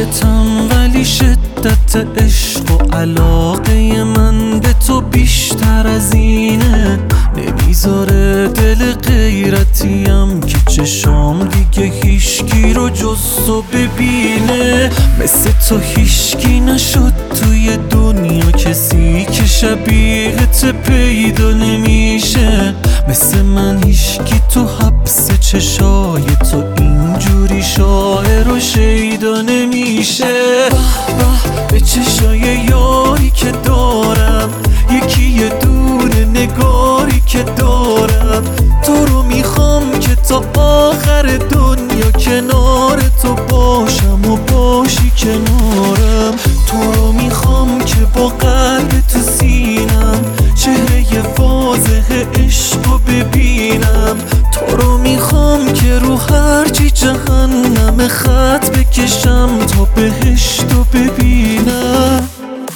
عاشقتم ولی شدت عشق و علاقه من به تو بیشتر از اینه. نمیذاره دل غیرتیم که چشام دیگه هیشکی رو جز تو ببینه. مثل تو هیشکی نشد توی دنیا، کسی که شبیهت پیدا نمیشه. مثل من هیشکی تو حبس چشای تو اینجوری شاعر و شیدا نمیشه. به چشای یاری که دارم، یکی یه دونه نگاری که دارم. تو رو میخوام که تا آخر دنیا کنار تو باشم و باشی کنارم. تو رو میخوام که با قلب تو سینم چهره واضح عشق رو ببینم. تو رو میخوام که رو هرچی جهنم خط بکشم تا بهشت رو ببینم.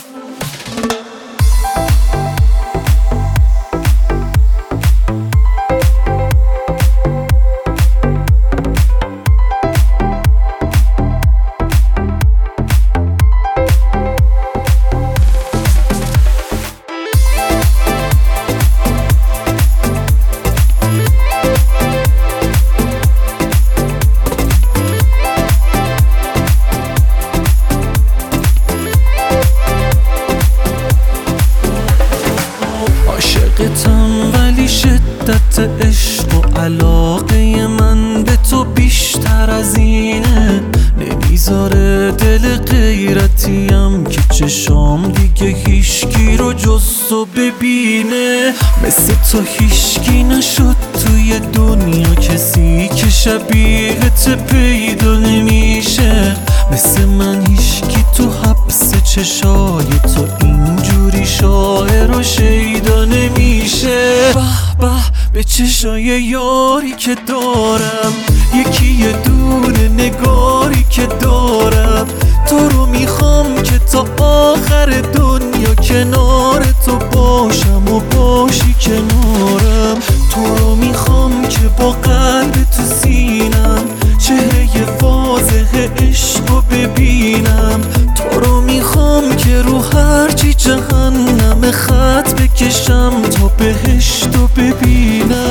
عاشقتم ولی شدت عشق و علاقه من به تو بیشتر از اینه. نمیذاره دل غیرتیم که چشام دیگه هیشکی رو جز تو ببینه. مثل تو هیشکی نشد توی دنیا، کسی که شبیهت پیدا نمیشه. مثل من هیشکی تو حبس چشای تو اینجوری شاعر و شیدا نمیشه. به چشای یاری که دارم، یکی یه دونه نگاری که دارم. تو رو میخوام که تا آخر دنیا کنار تو باشم و باشی کنارم. تو رو میخوام که با قلب تو سینم چهره واضح عشق رو ببینم. تو رو میخوام که رو هرچی جهنم خط بکشم تا بهشت رو ببینم.